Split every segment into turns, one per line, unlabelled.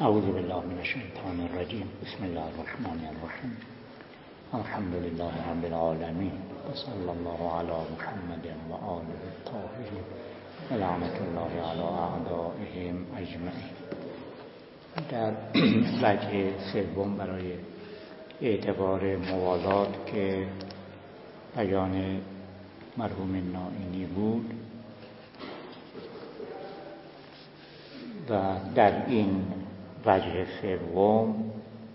اعوذ بالله من الشیطان الرجیم. بسم الله الرحمن الرحیم. الحمد لله رب العالمین و صلی الله علی محمد و آله الطاهرین و لعنت الله علی اعدائهم اجمعین. در وجه سوم برای اعتبار موالات که بیان مرحوم نائینی بود و در این وجه سوم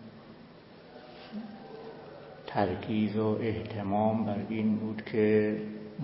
ترکیز و اهتمام بر این بود که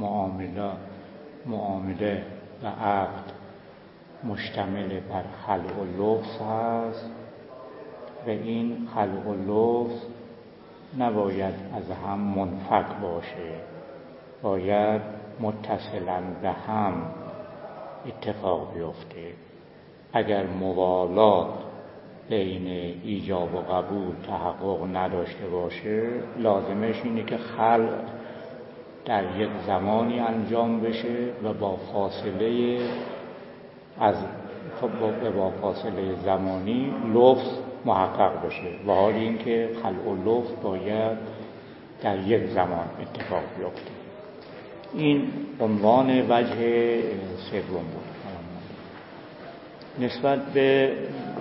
معامله و عقد مشتمل بر خلع و لبس هست و این خلع و لبس نباید از هم منفک باشه، باید متصلاً به هم اتفاق بیفته. اگر موالات بین ایجاب و قبول تحقق نداشته باشه، لازمش اینه که خلع در یک زمانی انجام بشه و با فاصله زمانی لبس محقق بشه، و حال اینکه خلع و لبس باید در یک زمان اتفاق بیفته. این عنوان وجه سوم بود. نسبت به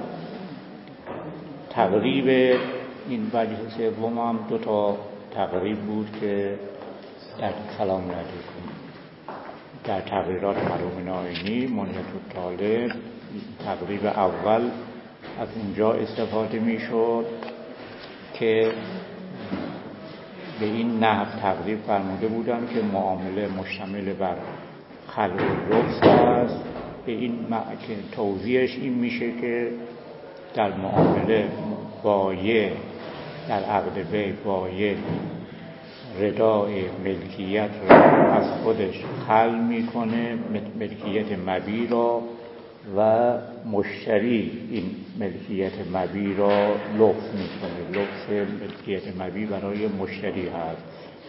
تقریب این وجه سوم هم دو تا تقریب بود که در سلام علیکم در تقریرات مرحوم نائینی منیت الطالب تقریب اول از اونجا استفاده میشد که به این نحو تقریب فرموده بودن که معامله مشتمل بر خلع و لبس است. به این که توضیحش این میشه که در معامله باید در عقد بیع باید ردای ملکیت را از خودش خلع میکنه، ملکیت مبیع را، و مشتری این ملکیت مبیع را لبس میکنه. لبس ملکیت مبیع برای مشتری هست.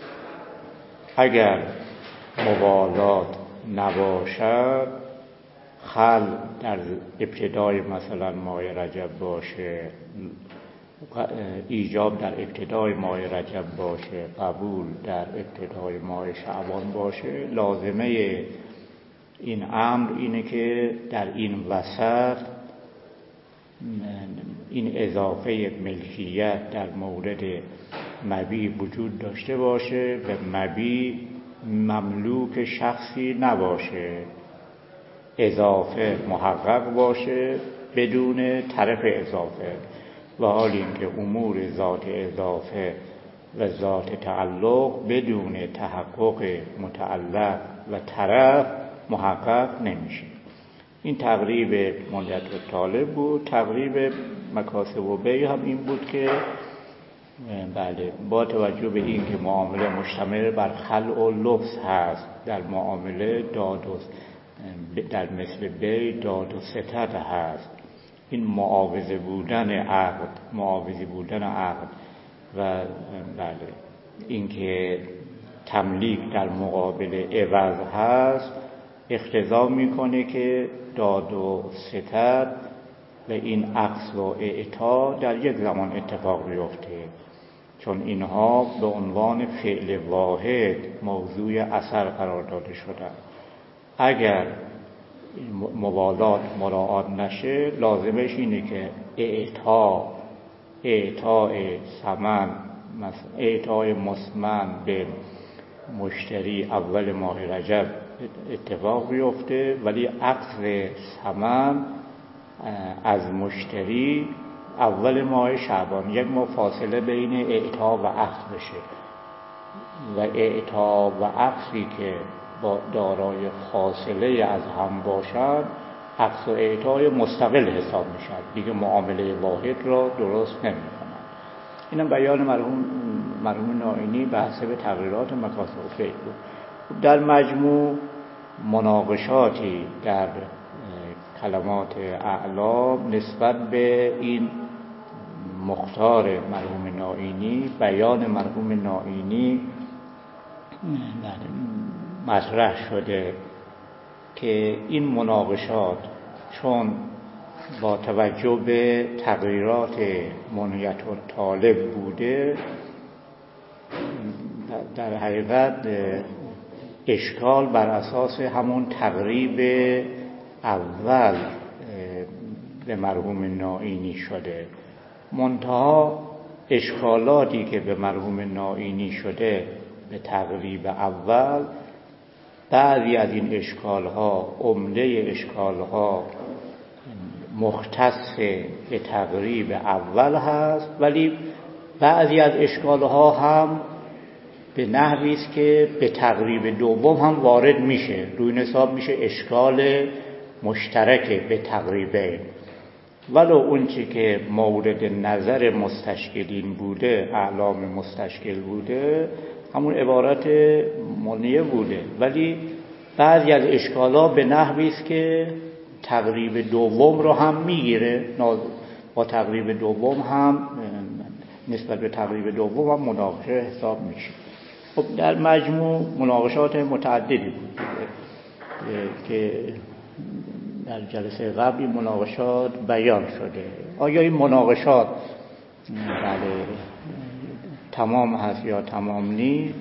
اگر موالات نباشد، خلع در ابتدای مثلا ماه رجب باشه، ایجاب در ابتدای ماه رجب باشه، قبول در ابتدای ماه شعبان باشه، لازمه این امر اینه که در این وسط این اضافه ملکیت در مورد مبیع وجود داشته باشه و مبیع مملوک شخصی نباشه، اضافه محقق باشه بدون طرف اضافه، و حال اینکه امور ذات اضافه و ذات تعلق بدون تحقق متعلق و طرف محقق نمیشه. این تقریب منیت الطالب بود. تقریب مکاسب و بیع هم این بود که بله، با توجه به این که معامله مشتمل بر خلع و لبس هست، در معامله در مثل بیع داد و ستد هست. این معاوضه بودن عقد و بله اینکه تملیک در مقابل عوض هست اقتضا میکنه که داد و ستد و این عقص و اعطا در یک زمان اتفاق بیفته، چون اینها به عنوان فعل واحد موضوع اثر قرار داده شدند. اگر موالات مراعات نشه، لازمش اینه که اعطای مسمن به مشتری اول ماه رجب اتفاق بیفته، ولی عقد ثمن از مشتری اول ماه شعبان، یک ماه فاصله بین اعطا و عقد بشه، و اعطا و عقدی که با دارای فاصله از هم باشد عقد و اعطای مستقل حساب میشد، دیگه معامله واحد را درست نمیکنند. اینم بیان مرحوم نائینی به حسب تقریرات مکاسب و بیع بود. در مجموع مناقشاتی در کلمات اعلام نسبت به این مختار مرحوم نائینی، بیان مرحوم نائینی مطرح شده که این مناقشات چون با توجه به تغییرات منیت الطالب بوده، در حقیقت اشکال بر اساس همون تقریب اول به مرحوم نائینی شده. منتها اشکالاتی که به مرحوم نائینی شده به تقریب اول، بعضی از این اشکالها، عمده اشکالها مختص به تقریب اول هست، ولی بعضی از اشکالها هم به نحوی است که به تقریب دوم هم وارد میشه، روی حساب میشه اشکال مشترک به تقریبین. ولو اون چی که مورد نظر مستشکلین بوده، اعلام مستشکل بوده، همون عبارت منیه بوده، ولی بعضی از اشکالها به نحوی است که تقریب دوم رو هم میگیره، با تقریب دوم هم نسبت به تقریب دوم هم مناقشه حساب میشه. خب در مجموع مناقشات متعددی بود که در جلسه قبل این مناقشات بیان شده. آیا این مناقشات بله تمام هست یا تمام نیست،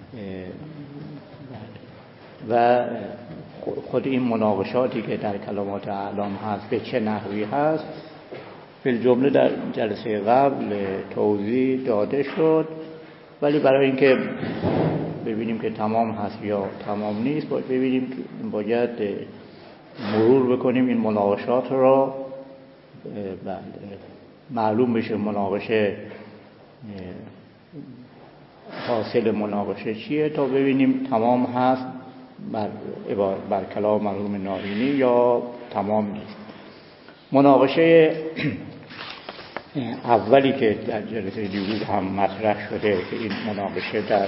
و خود این مناقشاتی که در کلمات اعلام هست به چه نحوی هست، بالجمله در جلسه قبل توضیح داده شد. ولی برای اینکه ببینیم که تمام هست یا تمام نیست، باید مرور بکنیم این مناقشات را، معلوم بشه مناقشه حاصل مناقشه چیه، تا ببینیم تمام هست بر کلام مرحوم نائینی یا تمام نیست. مناقشه اولی که در جلسه دیروز هم مطرح شده که این مناقشه در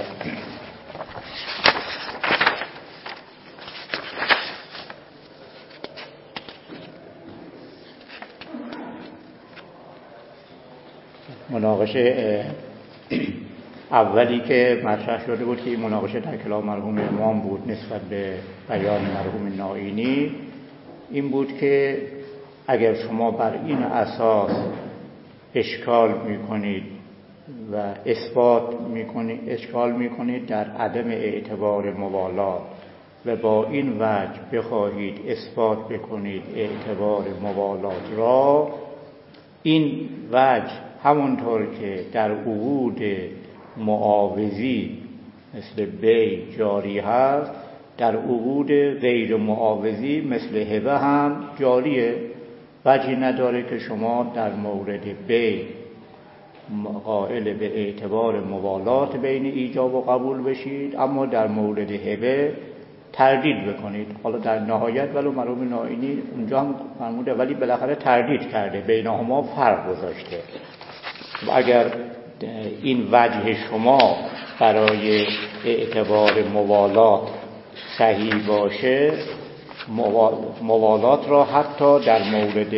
اولی که مطرح شده بود که این مناقشه در کلام مرحوم امام بود نسبت به بیان مرحوم نائینی، این بود که اگر شما بر این اساس اشکال میکنید و اشکال میکنید در عدم اعتبار موالات و با این وجه بخواهید اثبات بکنید اعتبار موالات را، این وجه همونطور که در عقود معاوضی مثل بی جاری هست، در عقود غیر معاوضی مثل هبه هم جاریه. وجهی نداره که شما در مورد بی قائل به اعتبار موالات بین ایجاب و قبول بشید، اما در مورد هبه تردید بکنید. حالا در نهایت ولو مرحوم نائینی اونجا هم فرموده، ولی بالاخره تردید کرده، بینهما فرق گذاشته. اگر این وجه شما برای اعتبار موالات صحیح باشه، موالات را حتی در مورد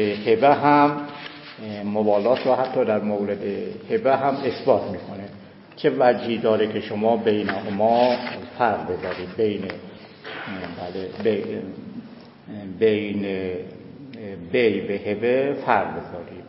هبه هم اثبات میکنه. چه وجهی داره که شما بینهما فرق بذارید، بین بی به هبه فرق بذارید.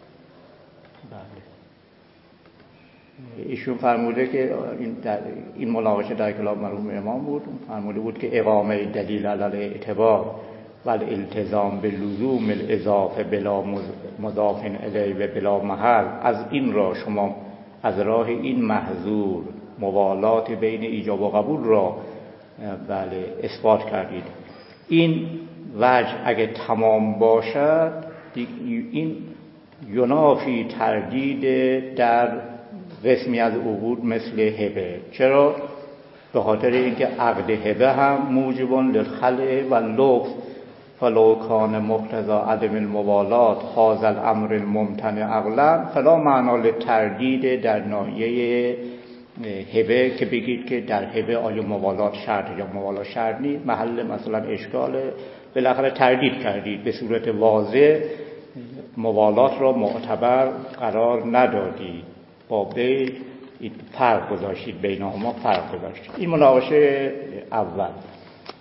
ایشون فرموده که این مناقشه در کلام مرحوم امام بود، فرموده بود که اقامه دلیل علی الاعتبار و الالتزام بلزوم الاضافه بلا مضاف الیه و بلا محل، از این را شما از راه این محظور موالات بین ایجاب و قبول را اثبات کردید. این وجه اگه تمام باشد، این ینافی تردید در قسمی از عقود مثل هبه. چرا؟ به خاطر اینکه عقد هبه هم موجب للخلع و لطف، فلو کان مقتضی عدم الموالات هذا الامر الممتنع عقلا فلا معنا للتردید در ناحیه هبه، که بگید که در هبه آیا موالات شرط یا موالات شرط نیست، محل مثلا اشکال. بالاخره تردید کردید، به صورت واضح موالات را معتبر قرار ندادید، با بی فرق گذاشتید، بینهما فرق گذاشتید. این مناقشه اول.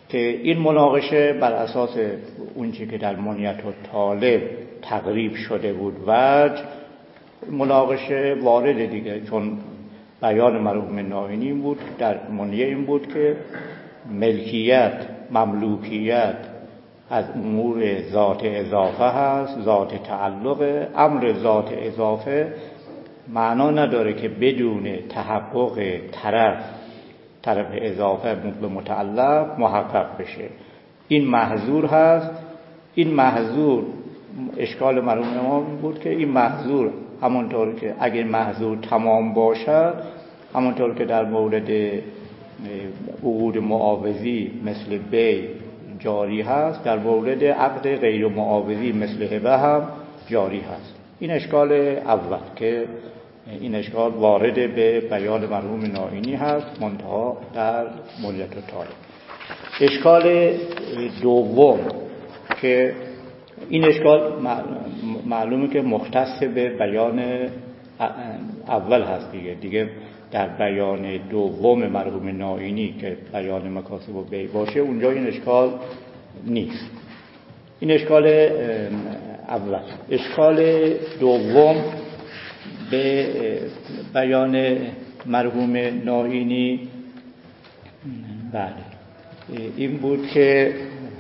که این مناقشه بر اساس اون چیزی که در منیت الطالب تقریب شده بود وجه مناقشه وارد دیگه، چون بیان مرحوم نائینی بود در منیه این بود که ملکیت مملوکیت از امور ذات اضافه هست، ذات تعلق. امر ذات اضافه معنا نداره که بدون تحقق طرف اضافه به متعلق محقق بشه. این محظور هست. این محظور اشکال مرحوم امام بود که این محظور همونطور که اگر محظور تمام باشد، همونطور که در مورد عقود معاوضی مثل بی جاری هست، در مورد عقد غیر معاوضی مثل هبه هم جاری هست. این اشکال اول که این اشکال وارد به بیان مرحوم نائینی هست، منتها در منیت الطالب. اشکال دوم که این اشکال معلومه که مختص به بیان اول هست دیگه در بیان دوم مرحوم نائینی که بیان مکاسب و بیع باشه اونجا این اشکال نیست. این اشکال اول. اشکال دوم به بیان مرحوم نائینی این بود که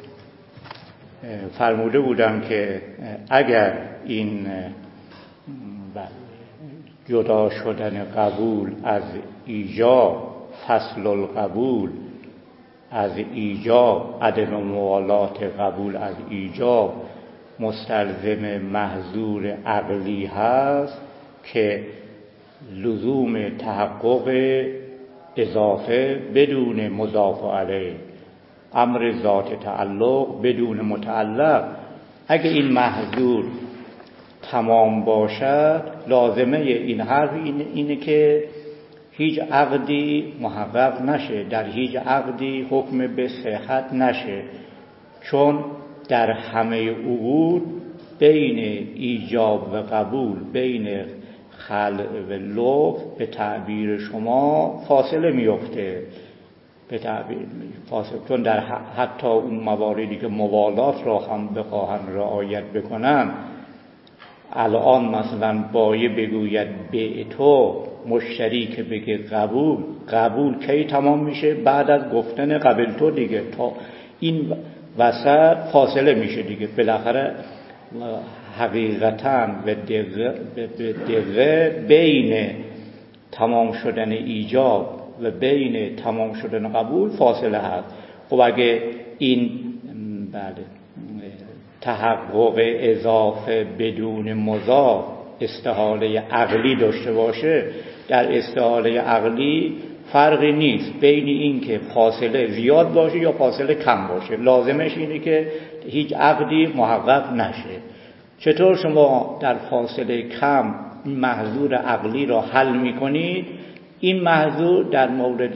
فرموده بودم که اگر این جدا شدن قبول از ایجاب، فصل القبول از ایجاب، عدم موالات قبول از ایجاب مستلزم محظور عقلی هست که لزوم تحقق اضافه بدون مضاف علیه، امر ذات تعلق بدون متعلق. اگه این محظور تمام باشد لازمه این حرف اینه که هیچ عقدی محقق نشه، در هیچ عقدی حکم به صحت نشه، چون در همه عقود بین ایجاب و قبول، بین خلع و لغو به تعبیر شما فاصله میفته، به تعبیر فاصله، چون در حتی اون مواردی که موالات را هم بخواهن رعایت بکنن، الان مثلا بایه بگوید به تو، مشتری که بگه قبول کی تمام میشه؟ بعد از گفتن قبل تو دیگه، تا این وسط فاصله میشه دیگه. بالاخره حقیقتاً به دقیقه بین تمام شدن ایجاب و بین تمام شدن قبول فاصله هست. خب اگه این تحقق اضافه بدون مضاف استحاله عقلی داشته باشه، در استحاله عقلی فرقی نیست بین این که فاصله زیاد باشه یا فاصله کم باشه، لازمش اینه که هیچ عقدی محقق نشه. چطور شما در فاصله کم محظور عقلی را حل میکنید؟ این محظور در مورد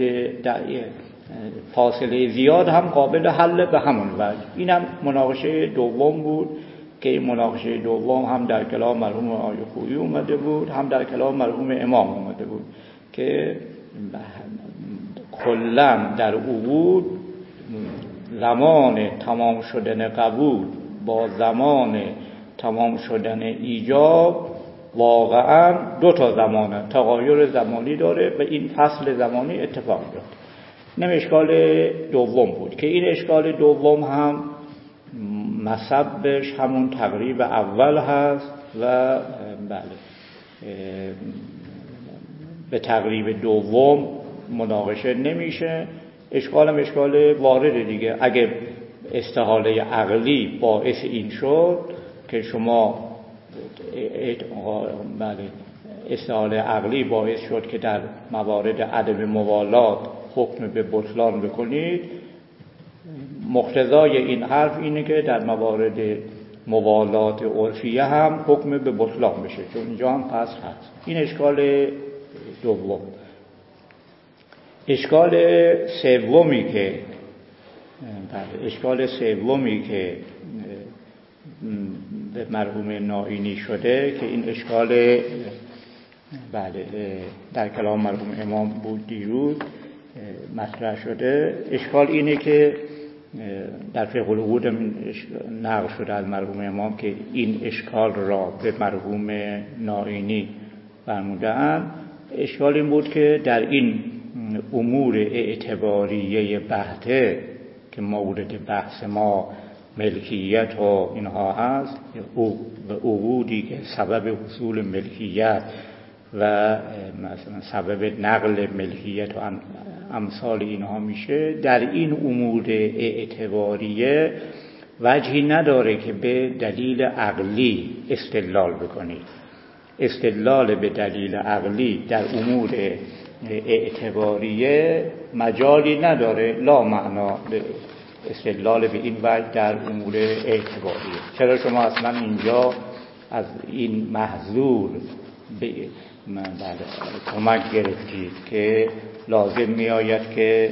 فاصله زیاد هم قابل حل به همون وجه. اینم مناقشه دوم بود که این مناقشه دوم هم در کلام مرحوم آقای خویی اومده بود، هم در کلام مرحوم امام اومده بود که کلاً در عقود زمان تمام شدن قبول با زمان تمام شدن ایجاب واقعاً دو تا زمانه، تغایر زمانی داره و این فصل زمانی اتفاق میفته. این اشکال دوم بود که این اشکال دوم هم مسببش همون تقریب اول هست و به تقریب دوم مناقشه نمیشه. اشکالم اشکال وارد دیگه. اگه استحاله عقلی باعث این شد که شما استحاله عقلی باعث شد که در موارد عدم موالات حکم به بطلان بکنید، مقتضای این حرف اینه که در موارد موالات عرفیه هم حکم به بطلان بشه، چون اینجا هم پس هست. این اشکال دوم. اشکال سومی که به مرحوم نائینی شده که این اشکال در کلام مرحوم امام بود دیروز مطرح شده. اشکال اینه که در فقه الوقود نقل شده از مرحوم امام که این اشکال را به مرحوم نائینی فرمودند. اشکال این بود که در این امور اعتباریه بحته که مورد بحث ما ملکیت و اینها هست، عقودی که سبب حصول ملکیت و مثلا سبب نقل ملکیت و امثال اینها میشه، در این امور اعتباریه وجهی نداره که به دلیل عقلی استدلال بکنید. استدلال به دلیل عقلی در امور اعتباریه مجالی نداره، لا معنا استدلال به این وجه در امور اعتباریه. چرا شما اصلا اینجا از این محظور کمک گرفتید که لازم می آید که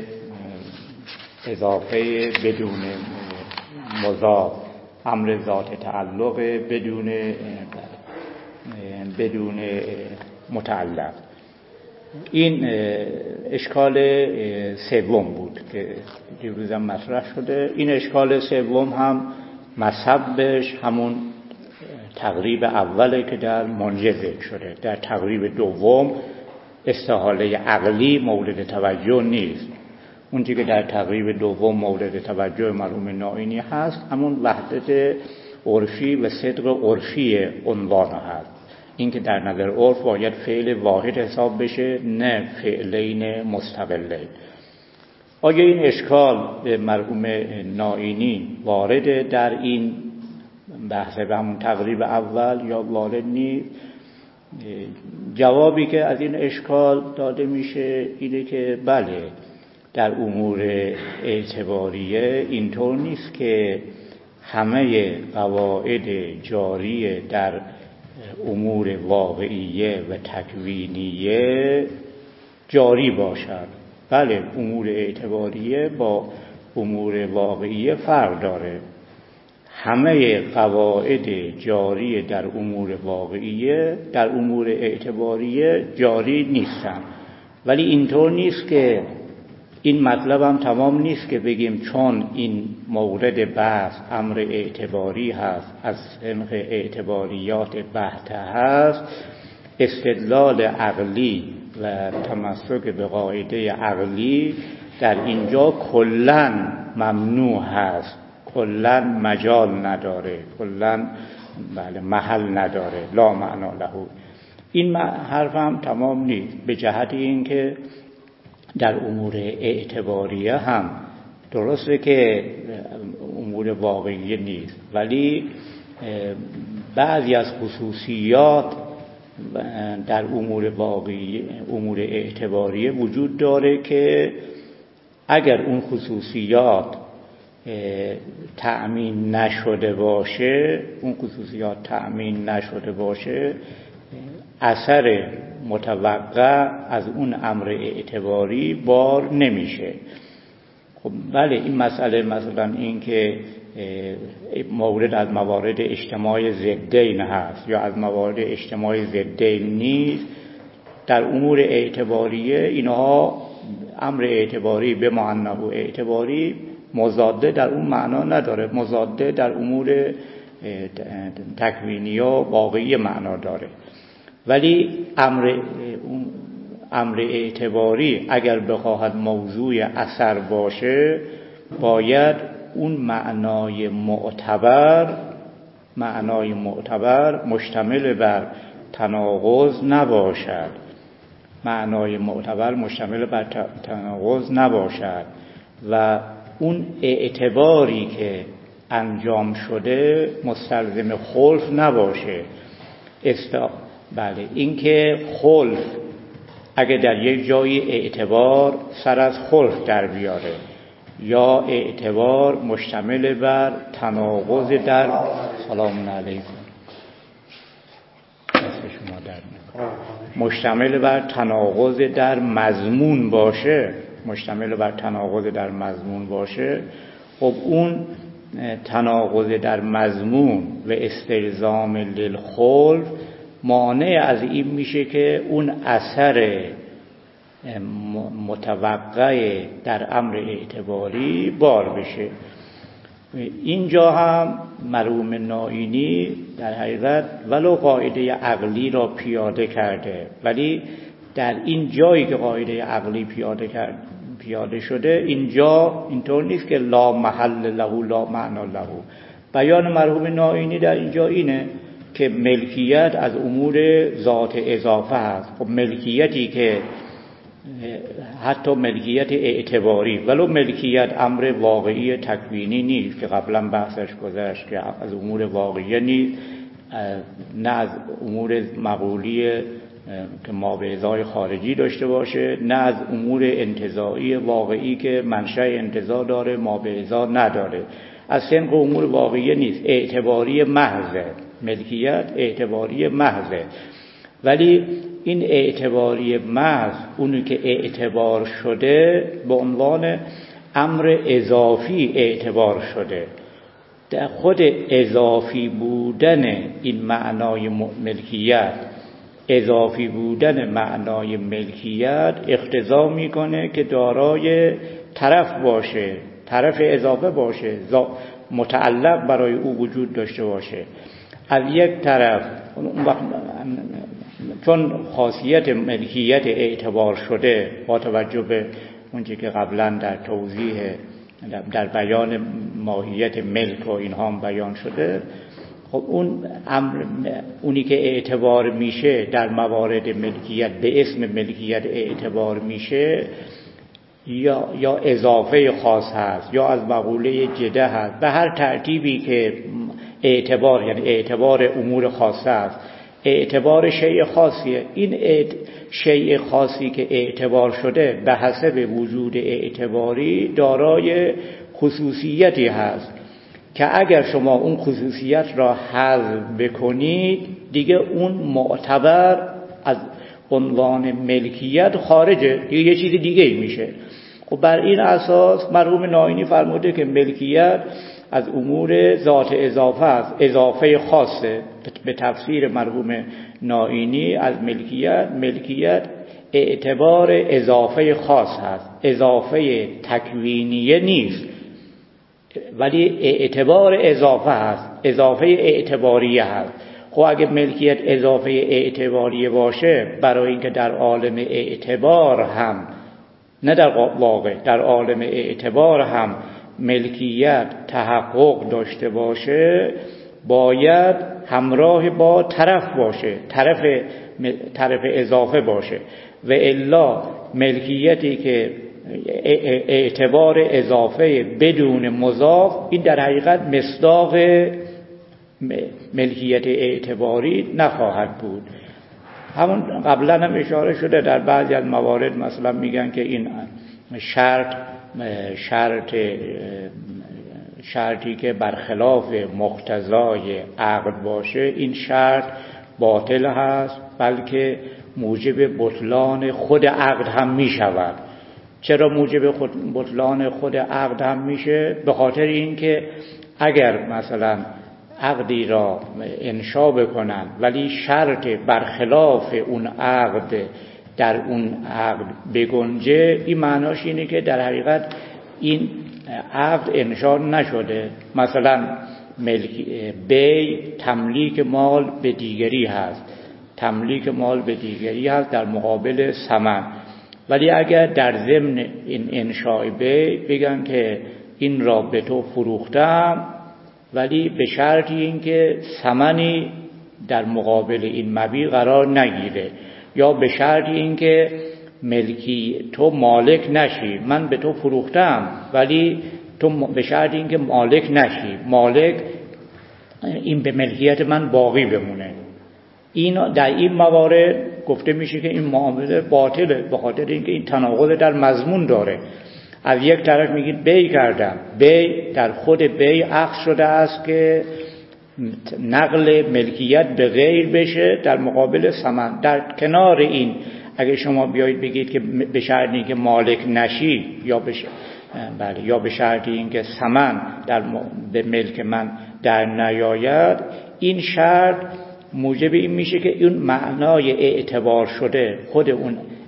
اضافه بدون مضاف، امر ذات تعلق بدون متعلق. این اشکال سوم بود که دیروز هم مطرح شده. این اشکال سوم هم مصبش همون تقریب اوله که در منجز شده. در تقریب دوم استحاله عقلی مورد توجه نیست. اون چیزی که در تقریب دوم مورد توجه مرحوم نائینی هست همون وحدت عرفی و صدق عرفی عنوان هست. این که در نظر عرف باید فعل واحد حساب بشه، نه فعلین مستقلین. آیا این اشکال به مرحوم نائینی وارد در این بحث به همون تقریب اول یا وارد نیست؟ جوابی که از این اشکال داده میشه اینه که بله، در امور اعتباریه اینطور نیست که همه قواعد جاری در امور واقعیه و تکوینیه جاری باشد. بله، امور اعتباریه با امور واقعیه فرق داره. همه قواعد جاری در امور واقعیه در امور اعتباریه جاری نیستن. ولی اینطور نیست که این مطلب هم تمام نیست که بگیم چون این مورد بحث امر اعتباری هست، از سنخ اعتباریات بحث هست، استدلال عقلی و تمسک به قاعده عقلی در اینجا کلاً ممنوع هست، کلاً مجال نداره، کلاً محل نداره، لا معنا له. این حرف هم تمام نیست، به جهت این که در امور اعتباریه هم درسته که امور واقعی نیست، ولی بعضی از خصوصیات در امور واقعی، امور اعتباریه وجود داره که اگر اون خصوصیات تأمین نشده باشه، اثر متوقع از اون امر اعتباری بار نمیشه. خب بله، این مسئله مثلا این که مورد از موارد اجتماع ضدین هست یا از موارد اجتماع ضدین نیست، در امور اعتباریه اینها امر اعتباری به معنی اعتباری مضاده در اون معنا نداره، مضاده در امور تکوینی و واقعی معنا داره. ولی امر اعتباری اگر بخواهد موضوع اثر باشه، باید اون معنای معتبر مشتمل بر تناقض نباشد، و اون اعتباری که انجام شده مستلزم خلف نباشه. بله، این که خلف اگه در یک جایی اعتبار سر از خلف در بیاره یا اعتبار مشتمل بر تناقض در سلام علیکم شما مشتمل بر تناقض در مضمون باشه، خب اون تناقض در مضمون و استلزام للخلف مانع از این میشه که اون اثر متوقع در امر اعتباری بار بشه. اینجا هم مرحوم نائینی در حقیقت ولو قاعده عقلی را پیاده کرده، ولی در این جایی که قاعده عقلی پیاده شده، اینجا اینطور نیست که لا محل له لا معنا له. بیان مرحوم نائینی در اینجا اینه که ملکیت از امور ذات اضافه هست. خب ملکیتی که حتی ملکیت اعتباری، ولو ملکیت امر واقعی تکوینی نیست که قبلا بحثش گذشت که از امور واقعی نیست، نه از امور مقولی که ما به ازای خارجی داشته باشه، نه از امور انتزاعی واقعی که منشأ انتزاع داره ما به ازا نداره، از صنف امور واقعی نیست، اعتباری محضه. ملکیت اعتباری محضه. ولی این اعتباری محض، اونی که اعتبار شده به عنوان امر اضافی اعتبار شده، در خود اضافی بودن این معنای ملکیت، اضافی بودن معنای ملکیت اقتضا میکنه که دارای طرف باشه، طرف اضافه باشه، متعلق برای او وجود داشته باشه. از یک طرف اون وقت چون خاصیت ملکیت اعتبار شده با توجه به اونچه که قبلا در توضیح در بیان ماهیت ملک و اینها هم بیان شده، خب اونی که اعتبار میشه در موارد ملکیت به اسم ملکیت اعتبار میشه، یا اضافه خاص هست یا از مقوله جده هست، به هر ترتیبی که اعتبار، یعنی اعتبار امور خاصه است، اعتبار شیء خاصیه. این شیء خاصی که اعتبار شده به حسب وجود اعتباری دارای خصوصیتی هست که اگر شما اون خصوصیت را حذف بکنید دیگه اون معتبر از عنوان ملکیت خارجه، دیگه یه چیز دیگه میشه. خب بر این اساس مرحوم نائینی فرموده که ملکیت از امور ذات اضافه است، اضافه خاصه. به تفسیر مرحوم نائینی از ملکیت اعتبار اضافه خاص هست، اضافه تکوینیه نیست، ولی اعتبار اضافه هست، اضافه اعتباریه هست. خب اگه ملکیت اضافه اعتباریه باشه، برای اینکه در عالم اعتبار هم، نه در واقع، در عالم اعتبار هم ملکیت تحقق داشته باشه، باید همراه با طرف باشه، طرف اضافه باشه. و الا ملکیتی که اعتبار اضافه بدون مضاف، این در حقیقت مصداق ملکیت اعتباری نخواهد بود. همون قبلا هم اشاره شده در بعضی از موارد، مثلا میگن که این شرطی که برخلاف مقتضای عقد باشه، این شرط باطل هست، بلکه موجب بطلان خود عقد هم می شود. چرا موجب بطلان خود عقد هم میشه؟ به خاطر اینکه اگر مثلا عقدی را انشا بکنن ولی شرط برخلاف اون عقد در اون عقد بگنجه، این معناش اینه که در حقیقت این عقد انشا نشده. مثلا بیع تملیک مال به دیگری هست، تملیک مال به دیگری هست در مقابل ثمن، ولی اگر در ضمن این انشاء بیع بگن که این را به تو فروختم، ولی به شرطی اینکه ثمنی در مقابل این مبیع قرار نگیره، یا به شرطی اینکه ملکی تو مالک نشی، من به تو فروختم ولی تو به شرطی اینکه مالک نشی، مالک این به ملکیت من باقی بمونه. این در این موارد گفته میشه که این معامله باطله، به خاطر اینکه این تناقض در مضمون داره. از یک طرف میگید بیع کردم، بیع در خود بیع عقد شده است که نقل ملکیت به غیر بشه در مقابل ثمن. در کنار این اگه شما بیایید بگید که به شرطی که مالک نشی، یا به شرطی اینکه ثمن به ملک من در نیاید، این شرط موجب این میشه که اون معنای اعتبار شده، خود اون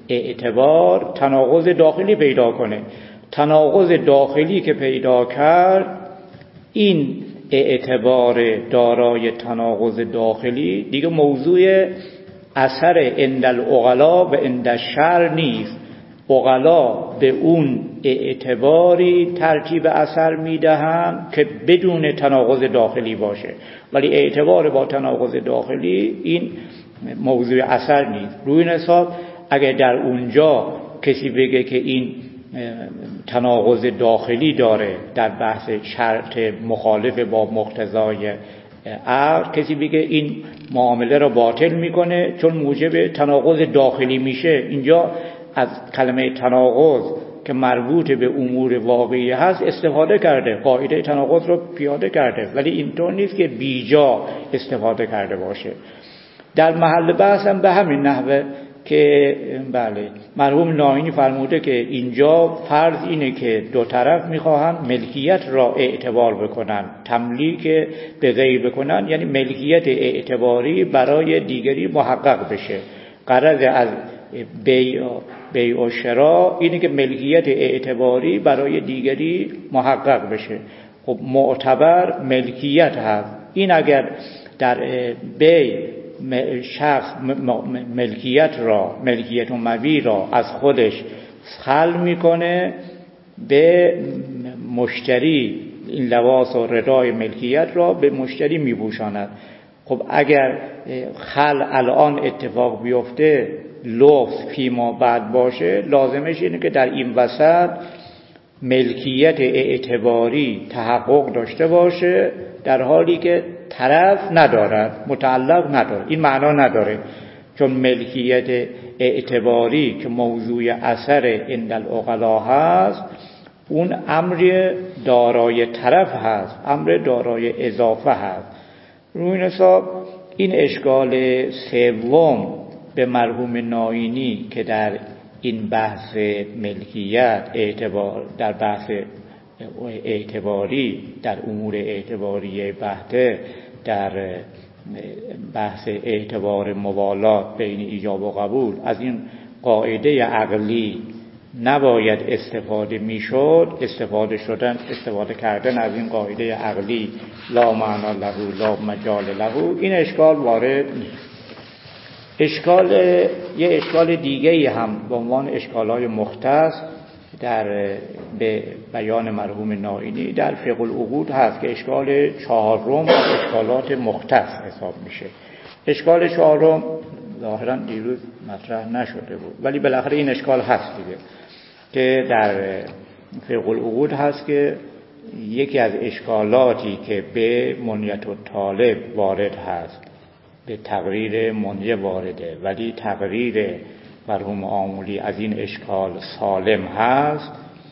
اعتبار تناقض داخلی پیدا کنه. تناقض داخلی که پیدا کرد، این اعتبار دارای تناقض داخلی دیگه موضوع اثر عند العقلا و عند الشرع نیست. عقلا به اون اعتباری ترتیب اثر میدهند که بدون تناقض داخلی باشه، ولی اعتبار با تناقض داخلی این موضوع اثر نیست. روی این حساب اگر در اونجا کسی بگه که این تناقض داخلی داره در بحث شرط مخالف با مقتضای عقل، کسی بگه این معامله را باطل میکنه چون موجب تناقض داخلی میشه. اینجا از کلمه تناقض که مربوط به امور واقعی هست استفاده کرده، قاعده تناقض رو پیاده کرده، ولی اینطور نیست که بیجا استفاده کرده باشه. در محل بحث هم به همین نحوه که بله مرحوم ناینی فرموده که اینجا فرض اینه که دو طرف میخواهن ملکیت را اعتبار بکنن، تملیک به غیر بکنن، یعنی ملکیت اعتباری برای دیگری محقق بشه. غرض از بیع و شراء اینه که ملکیت اعتباری برای دیگری محقق بشه. خب معتبر ملکیت هست. این اگر در بیع شخص ملکیت و مبیع را از خودش خلع میکنه، به مشتری این لباس و ردای ملکیت را به مشتری میپوشاند. خب اگر خلع الان اتفاق بیفته، لفظ فیما بعد باشه، لازمش اینه که در این وسط ملکیت اعتباری تحقق داشته باشه، در حالی که طرف ندارد، متعلق ندارد. این معنا نداره، چون ملکیت اعتباری که موضوع اثر عند العقلا هست، اون امر دارای طرف هست، امر دارای اضافه هست. روی این حساب این اشکال سوم به مرحوم ناینی که در این بحث ملکیت اعتبار، در بحث اعتباری، در امور اعتباری بحثه، در بحث اعتبار موالات بین ایجاب و قبول، از این قاعده عقلی نباید استفاده میشد. استفاده کردن از این قاعده عقلی لا معنا له لا مجال له، این اشکال وارد نیست. یه اشکال دیگه‌ای هم به عنوان اشکال‌های مختص در به بیان مرحوم ناینی در فقه العقود هست که اشکال چهارم از اشکالات مختص حساب میشه. اشکال چهارم ظاهراً دیروز مطرح نشده بود، ولی بالاخره این اشکال هست دیگه، که در فقه العقود هست که یکی از اشکالاتی که به منیت الطالب وارد هست، به تقریر منیه وارده، ولی تقریر مرحوم آمولی از این اشکال سالم هست،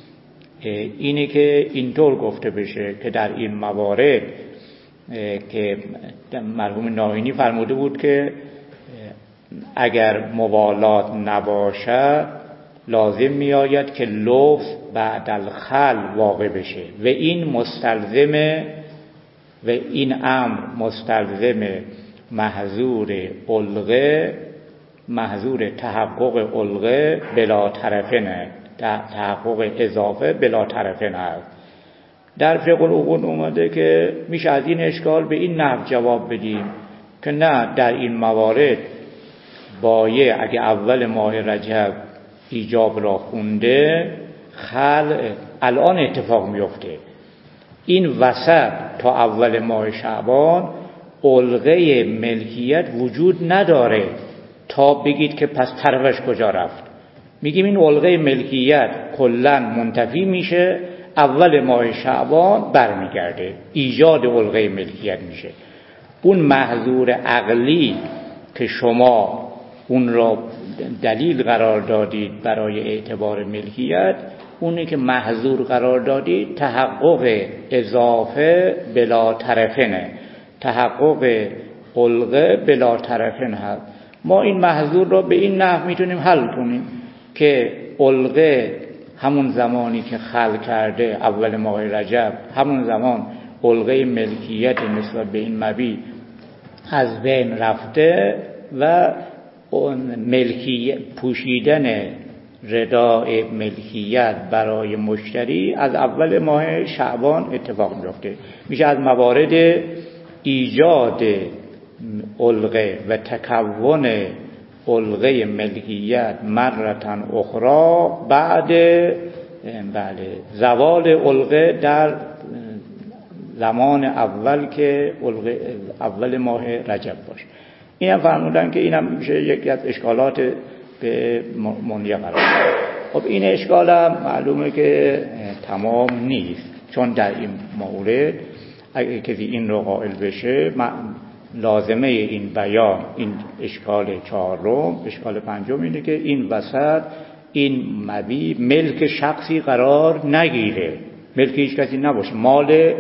اینه که اینطور گفته بشه که در این موارد که مرحوم ناینی فرموده بود که اگر موالات نباشد لازم می آید که لفظ بعد الخلع واقع بشه و این مستلزم و این امر مستلزم محظور الغه، محظور تحقق الغه بلا طرفین، تحقق اضافه بلا طرفین هست. در فقه العقود اومده که میشه از این اشکال به این نحو جواب بدیم که نه، در این موارد بایع اگه اول ماه رجب ایجاب را خونده، خلع الان اتفاق میفته، این وسط تا اول ماه شعبان الغه ملکیت وجود نداره تا بگید که پس طرفش کجا رفت. میگیم این الغه ملکیت کلاً منتفی میشه، اول ماه شعبان برمیگرده، ایجاد الغه ملکیت میشه. اون محظور عقلی که شما اون را دلیل قرار دادید برای اعتبار ملکیت، اونی که محظور قرار دادید تحقق اضافه بلا طرفینه، تحقق الغه بلا طرفین هست. ما این محظور را به این نحو میتونیم حل کنیم که الغه همون زمانی که خلع کرده اول ماه رجب، همون زمان الغه ملکیت نسبت به این مبیع از بین رفته و پوشیدن ردای ملکیت برای مشتری از اول ماه شعبان اتفاق میفته. میشه از موارد ایجاد علقه و تکون علقه ملکیت مرتن اخرى بعد زوال علقه در زمان اول که اول ماه رجب باشه. این هم فرمودن که این هم میشه یکی از اشکالات به منیه قرار داد. خب این اشکال هم معلومه که تمام نیست، چون در این مورد اگه کسی این رو قائل بشه لازمه این بیان، این اشکال چهارم، اشکال پنجم اینه که این وسط این مبی ملک شخصی قرار نگیره، ملک هیچ کسی نباشه، مال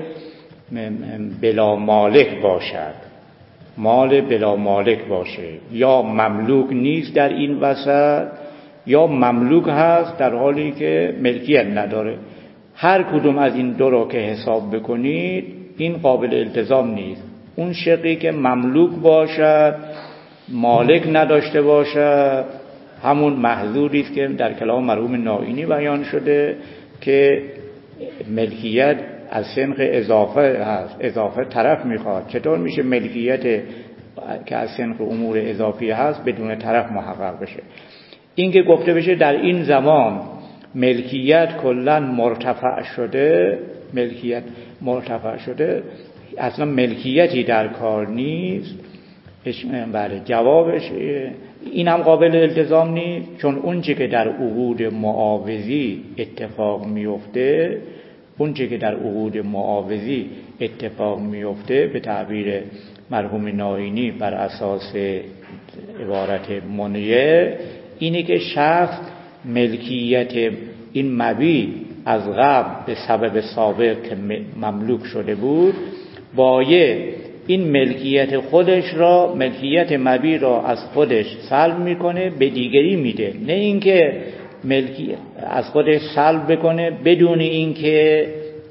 بلا مالک باشد، مال بلا مالک باشه، یا مملوک نیست در این وسط یا مملوک هست در حالی که ملکیت نداره. هر کدوم از این دو رو که حساب بکنید این قابل التزام نیست. اون شقی که مملوک باشد مالک نداشته باشد همون محظوری است که در کلام مرحوم نائینی بیان شده که ملکیت از سنخ اضافه هست، اضافه طرف میخواد. چطور میشه ملکیت که از سنخ امور اضافی هست بدون طرف محقق بشه؟ این که گفته بشه در این زمان ملکیت کلا مرتفع شده، ملکیت مرتفع شده، اصلا ملکیتی در کار نیست. بله، جوابش این هم قابل التزام نیست، چون اون چه که در عقود معاوضی اتفاق میفته، اون چه که در عقود معاوضی اتفاق میفته به تعبیر مرحوم نائینی بر اساس عبارت منیه اینه که شخص ملکیت این مبی از قبل به سبب سابق که مملوک شده بود باید این ملکیت خودش را، ملکیت مبی را از خودش سلب میکنه به دیگری میده، نه اینکه ملکی از خودش سلب بکنه بدون اینکه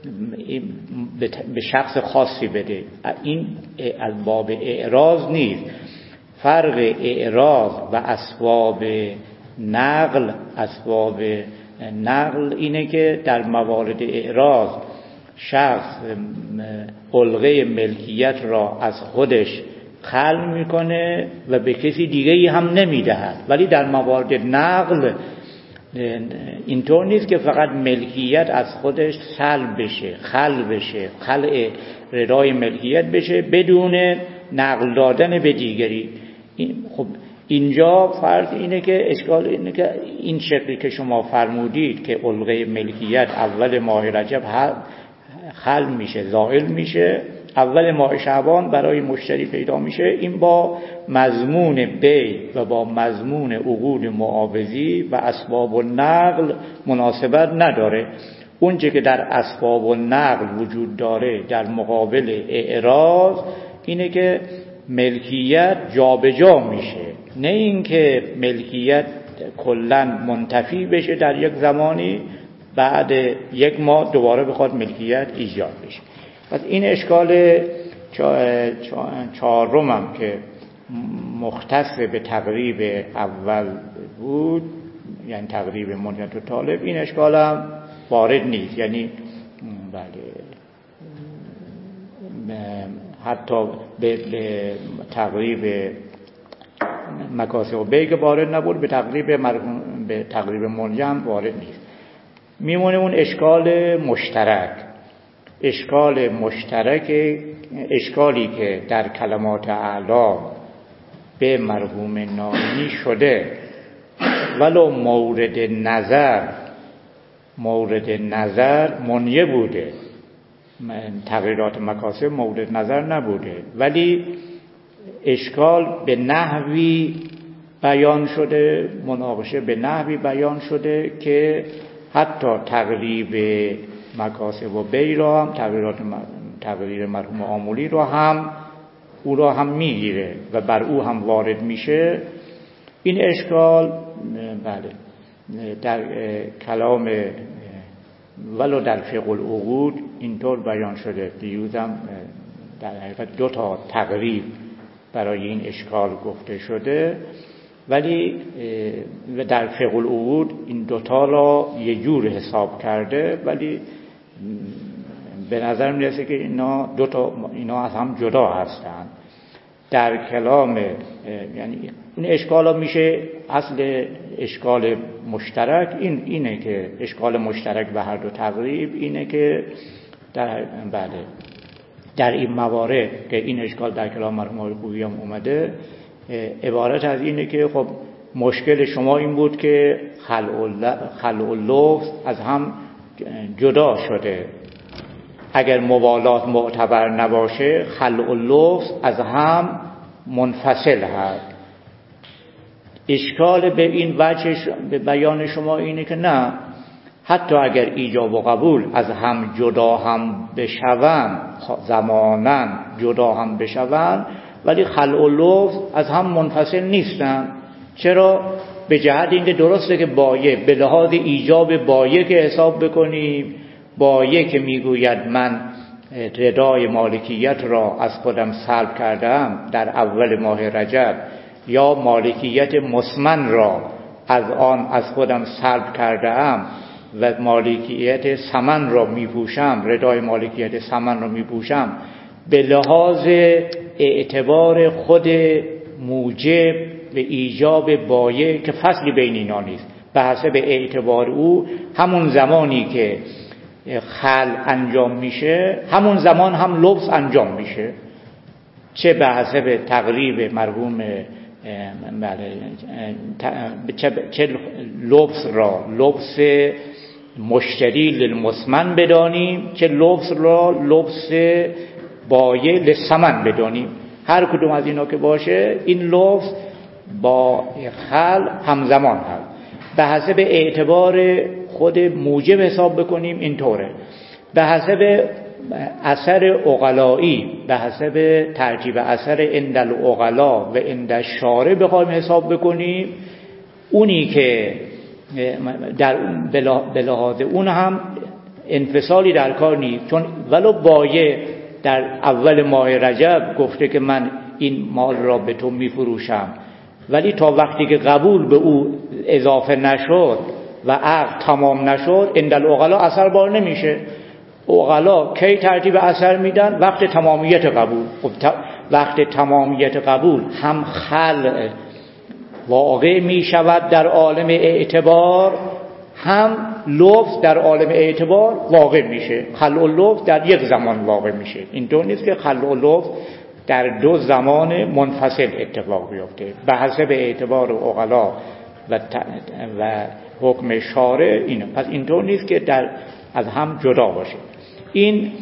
به شخص خاصی بده. این از باب اعراض نیست. فرق اعراض و اسباب نقل اینه که در موارد اعراض شخص علقه ملکیت را از خودش خلع میکنه و به کسی دیگری هم نمیدهد، ولی در موارد نقل اینطور نیست که فقط ملکیت از خودش سلب بشه، خلع ردای ملکیت بشه بدون نقل دادن به دیگری. خب اینجا فرض اینه که اشکال اینه که این شکلی که شما فرمودید که علقه ملکیت اول ماه رجب خلع میشه، زائل میشه، اول ماه شعبان برای مشتری پیدا میشه، این با مضمون بیع و با مضمون عقود معاوضی و اسباب النقل مناسبت نداره. اونچه که در اسباب النقل وجود داره در مقابل اعراض اینه که ملکیت جابجا میشه، نه اینکه ملکیت کلا منتفی بشه در یک زمانی بعد یک ماه دوباره بخواد ملکیت ایجاد بشه. پس این اشکال چهارم هم که مختص به تقریب اول بود، یعنی تقریب منیت و طالب، این اشکال هم وارد نیست. یعنی بله حتی به تقریب مکاسب و بیع وارد نبود، به تقریب منیت هم وارد نیست. میمونه اون اشکال مشترک، اشکالی که در کلمات اعلا به مرحوم نائینی شده ولو مورد نظر منیه بوده، تغییرات مکاسب مورد نظر نبوده، ولی اشکال به نحوی بیان شده، مناقشه به نحوی بیان شده که حتی تقریب مکاسب و بیع را هم، تغییر مرحوم آمولی را هم او را هم میگیره و بر او هم وارد میشه. این اشکال بله در کلام ولو در فقه العقود اینطور بیان شده. دیروزم در حقیقت 2 تا تقریب برای این اشکال گفته شده ولی در فقه العقود این دوتا را یه جور حساب کرده، ولی به نظر میرسه که اینا از هم جدا هستند. در کلام یعنی این اشکال ها میشه اصل اشکال مشترک اینه که اشکال مشترک به هر دو تقریب اینه که در این موارد که این اشکال در کلام مرحوم آقای خویی هم اومده، عبارت از اینه که خب مشکل شما این بود که خلع اللفظ از هم جدا شده، اگر موالات معتبر نباشه خلع اللفظ از هم منفصل هست. اشکال به این وجه به بیان شما اینه که نه، حتی اگر ایجاب و قبول از هم جدا هم بشوند، زماناً جدا هم بشوند، ولی خلع اللفظ از هم منفصل نیستن. چرا؟ به جهت اینکه درسته که بایع به لحاظ ایجاب بایع که حساب بکنیم، بایع که میگوید من ردای مالکیت را از خودم سلب کردم در اول ماه رجب، یا مالکیت مسمن را از خودم سلب کردم و مالکیت ثمن را میپوشم، ردای مالکیت ثمن را میپوشم، به لحاظ اعتبار خود موجب و ایجاب بایع که فصلی بین اینا نیست، به حسب اعتبار او همون زمانی که خلع انجام میشه همون زمان هم لبس انجام میشه، چه به حسب تقریب مرحوم چه لبس را لبس مشتری للمسمن بدانیم، چه لبس را لبس بایع للثمن بدانیم. هر کدوم از اینا که باشه این لبس با خلع همزمان هست. به حسب اعتبار خود موجب حساب بکنیم اینطوره، به حسب اثر عقلایی، به حسب ترتیب اثر عند العقلا و عند الشارع بخوایم حساب بکنیم، اونی که در به لحاظ اون هم انفصالی در کار نیست، چون ولو بایع در اول ماه رجب گفته که من این مال را به تو میفروشم، ولی تا وقتی که قبول به او اضافه نشد و عقد تمام نشد عند العقلا اثر بار نمیشه. عقلا کی ترتیب اثر میدن؟ وقت تمامیت قبول. خب وقت تمامیت قبول هم خلع واقع میشود در عالم اعتبار، هم لفظ در عالم اعتبار واقع میشه. خلع اللفظ در یک زمان واقع میشه. اینطور نیست که خلع اللفظ در دو زمان منفصل اتفاق بیفته. به حسب اعتبار عقلا و حکم شارع اینه. پس اینطور نیست که از هم جدا باشه. این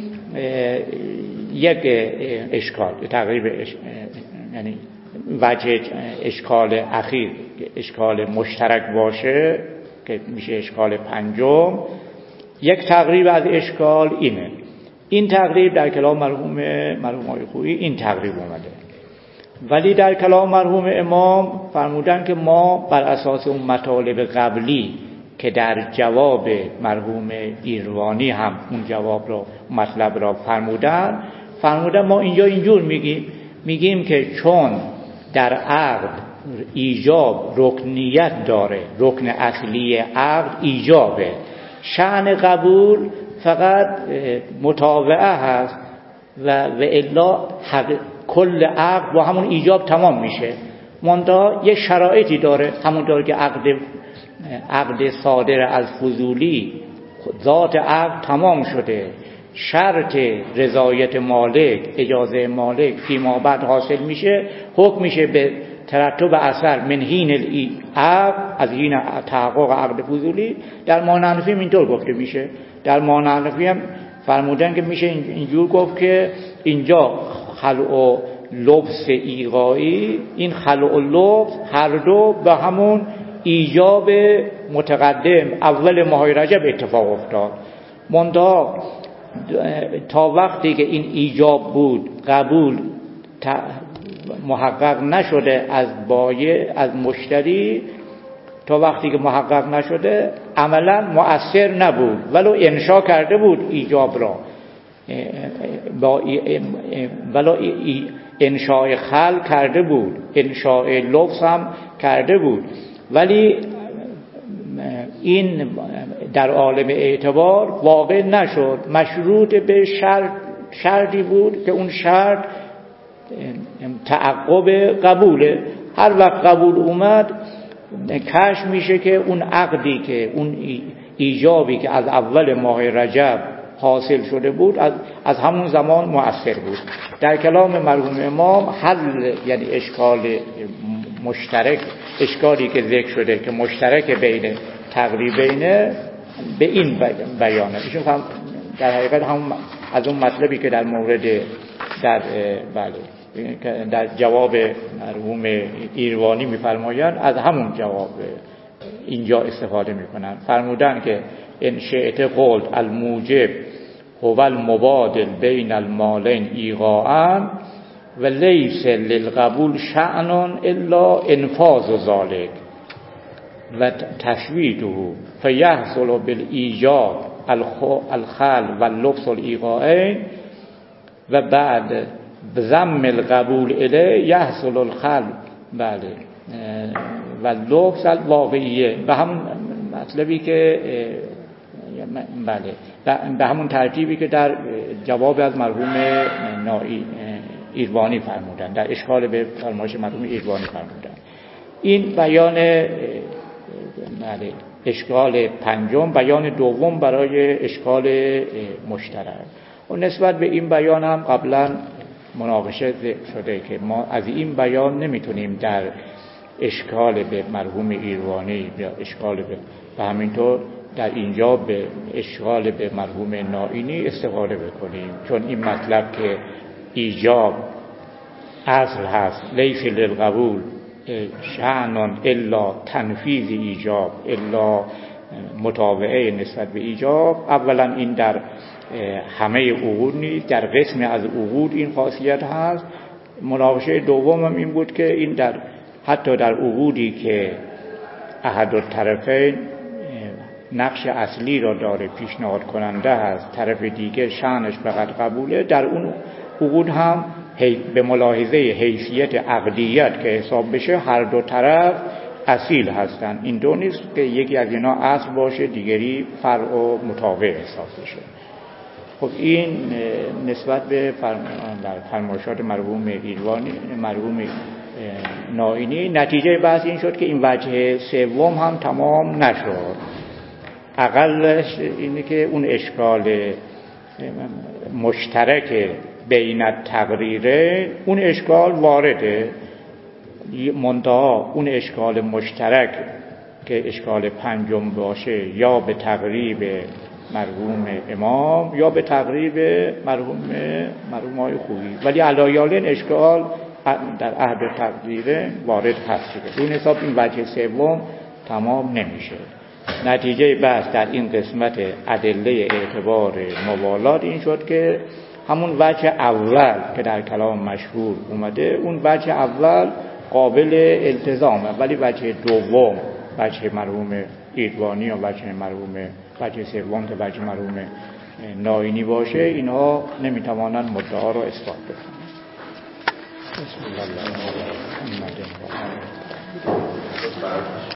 یک اشکال تقریبا یعنی وجه اشکال اخیر، اشکال مشترک باشه که میشه اشکال پنجم. یک تقریب از اشکال اینه. این تقریب در کلام مرحوم آقای خویی این تقریب اومده، ولی در کلام مرحوم امام فرمودن که ما بر اساس اون مطالب قبلی که در جواب مرحوم ایروانی هم اون جواب را مطلب را فرمودن ما اینجا اینجور میگیم که چون در عقد ایجاب رکنیت داره، رکن اصلی عقد ایجابه، شأن قبول فقط متابعه هست و الا کل عقد با همون ایجاب تمام میشه. منتها یه شرایطی داره، همونطور که عقد صادر از فضولی ذات عقد تمام شده، شرط رضایت مالک، اجازه مالک فیما بعد حاصل میشه، حکم میشه به ترتب اثر من حین العقد، از حین تحقق عقد فضولی. در مانحنفی اینطور گفته میشه. در مانحنفی هم فرمودن که میشه اینجور گفت که اینجا خلع و لبس ایغایی، این خلع و لبس هر دو به همون ایجاب متقدم اول ماه رجب اتفاق افتاد. منتها تا وقتی که این ایجاب بود قبول محقق نشده از بایع، از مشتری، تا وقتی که محقق نشده عملا مؤثر نبود، ولو انشا کرده بود ایجاب را، ولو انشاء خلق کرده بود، انشاء لفظ هم کرده بود، ولی این در عالم اعتبار واقع نشد. مشروط به شرطی بود که اون شرط تعقب قبوله. هر وقت قبول اومد کشف میشه که اون عقدی که اون ایجابی که از اول ماه رجب حاصل شده بود از همون زمان مؤثر بود. در کلام مرحوم امام حل یعنی اشکال مشترک، اشکالی که ذکر شده که مشترک بین تقریبینه به این بیانه. ایشون هم در حقیقت هم از اون مطلبی که در مورد در جواب مرحوم ایروانی میفرمایند از همون جواب اینجا استفاده میکنن. فرمودن که ان شئت قلت الموجب هو المبادل بین المالین ایقاعا و لیس للقبول شأن الا انفاذ ذلك و تشویده فیحصل بالایجاب الخل و اللفظ الایقاعین و بعد بضم القبول الیه یحصل الخل بله و اللفظ الواقعیه. به همون مطلبی که بله به همون ترتیبی که در جواب از مرحوم ایروانی فرمودن، در اشکال به فرمایش مرحوم ایروانی فرمودن. این بیان بله اشکال پنجم. بیان دوم برای اشکال مشترک و نسبت به این بیان هم قبلا مناقشه شده که ما از این بیان نمیتونیم در اشکال به مرحوم ایروانی یا اشکال به و همینطور در اینجا به اشکال به مرحوم نائینی استفاده بکنیم، چون این مطلب که ایجاب اصل هست، لیس للقبول شأن الا تنفیذ ایجاب الا متابعه نسبت به ایجاب. اولا این در همه عقود نیست، در قسم از عقود این خاصیت هست. مناقشه دوم هم این بود که این در حتی در عقودی که احد الطرفین نقش اصلی را داره، پیشنهاد کننده هست، طرف دیگه شأنش فقط قبوله، در اون عقود هم به ملاحظه حیثیت عقدیت که حساب بشه هر دو طرف اصیل هستن. این دو نیست که یکی از اینا اصل باشه دیگری فرع و متابع حساب بشه. خب این نسبت به فرمایشات مرحوم ایروانی، مرحوم نائینی، نتیجه بحث این شد که این وجه سوم هم تمام نشد. اقلش اینه که اون اشکال مشترک بین التقریره اون اشکال وارده، منتها اون اشکال مشترک که اشکال پنجم باشه یا به تقریب مرحوم امام یا به تقریب مرحوم های خویی، ولی علایالین اشکال در عهد تقریره وارد هست. اون حساب این وجه سوم تمام نمیشه. نتیجه بحث در این قسمت ادله اعتبار موالات این شد که همون وجه اول که در کلام مشهور اومده، اون وجه اول قابل التزامه، ولی وجه دوم، وجه مرحوم ایروانی و وجه سوم که وجه مرحوم نائینی باشه، اینها نمیتوانند مدعا را اثبات بکنند. بسم الله الرحمن الرحیم.